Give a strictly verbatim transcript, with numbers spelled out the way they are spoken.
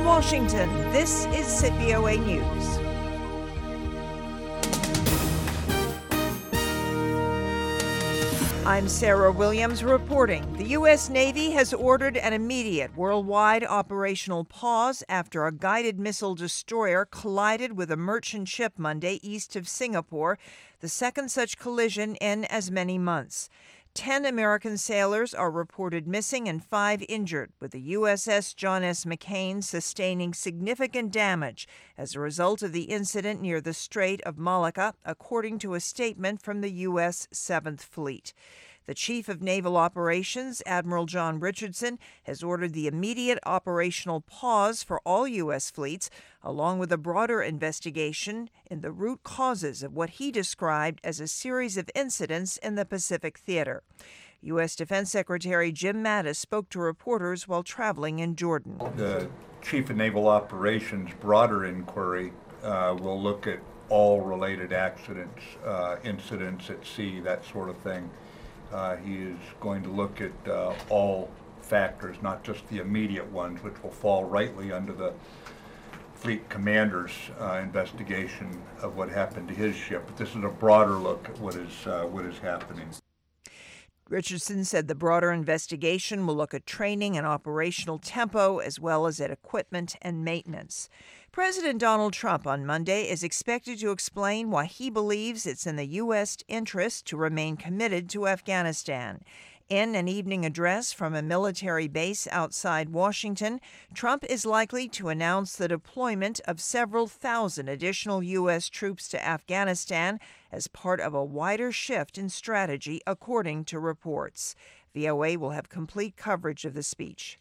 From Washington, this is C I T V O A News. I'm Sarah Williams reporting. The U S Navy has ordered an immediate worldwide operational pause after a guided missile destroyer collided with a merchant ship Monday east of Singapore, the second such collision in as many months. Ten American sailors are reported missing and five injured, with the U S S John S. McCain sustaining significant damage as a result of the incident near the Strait of Malacca, according to a statement from the U S Seventh Fleet. The Chief of Naval Operations, Admiral John Richardson, has ordered the immediate operational pause for all U S fleets, along with a broader investigation in the root causes of what he described as a series of incidents in the Pacific Theater. U S Defense Secretary Jim Mattis spoke to reporters while traveling in Jordan. The Chief of Naval Operations broader inquiry uh, will look at all related accidents, uh, incidents at sea, that sort of thing. Uh, he is going to look at uh, all factors, not just the immediate ones, which will fall rightly under the fleet commander's uh, investigation of what happened to his ship. But this is a broader look at what is uh, what is happening. Richardson said the broader investigation will look at training and operational tempo, as well as at equipment and maintenance. President Donald Trump on Monday is expected to explain why he believes it's in the U S interest to remain committed to Afghanistan. In an evening address from a military base outside Washington, Trump is likely to announce the deployment of several thousand additional U S troops to Afghanistan as part of a wider shift in strategy, according to reports. V O A will have complete coverage of the speech.